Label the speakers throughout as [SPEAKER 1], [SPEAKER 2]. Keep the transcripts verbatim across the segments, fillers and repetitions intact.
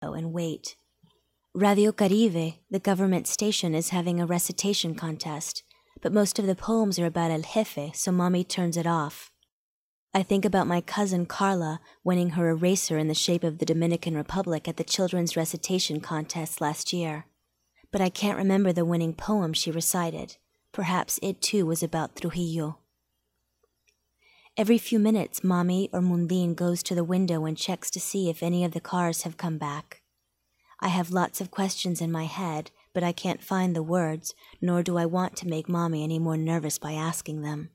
[SPEAKER 1] and wait. Radio Caribe, the government station, is having a recitation contest, but most of the poems are about El Jefe, so Mommy turns it off. I think about my cousin Carla winning her eraser in the shape of the Dominican Republic at the children's recitation contest last year. But I can't remember the winning poem she recited. Perhaps it too was about Trujillo. Every few minutes, Mommy or Mundine goes to the window and checks to see if any of the cars have come back. I have lots of questions in my head, but I can't find the words, nor do I want to make Mommy any more nervous by asking them.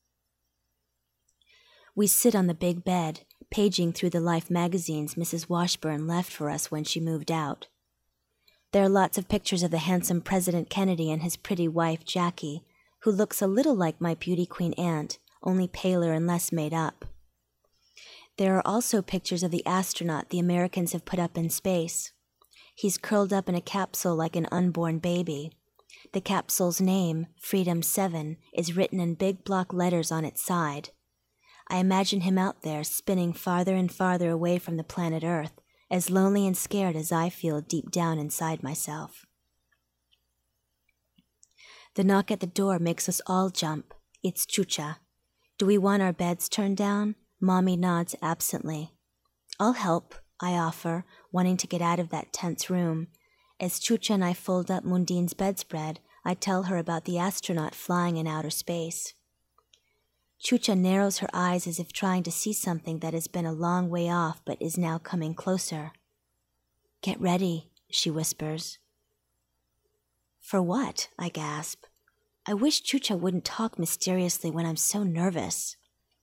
[SPEAKER 1] We sit on the big bed, paging through the Life magazines Missus Washburn left for us when she moved out. There are lots of pictures of the handsome President Kennedy and his pretty wife, Jackie, who looks a little like my beauty queen aunt, only paler and less made up. There are also pictures of the astronaut the Americans have put up in space. He's curled up in a capsule like an unborn baby. The capsule's name, Freedom seven, is written in big block letters on its side. I imagine him out there, spinning farther and farther away from the planet Earth, as lonely and scared as I feel deep down inside myself. The knock at the door makes us all jump. It's Chucha. Do we want our beds turned down? Mommy nods absently. I'll help, I offer, wanting to get out of that tense room. As Chucha and I fold up Mundine's bedspread, I tell her about the astronaut flying in outer space. Chucha narrows her eyes as if trying to see something that has been a long way off but is now coming closer. Get ready, she whispers. For what? I gasp. I wish Chucha wouldn't talk mysteriously when I'm so nervous.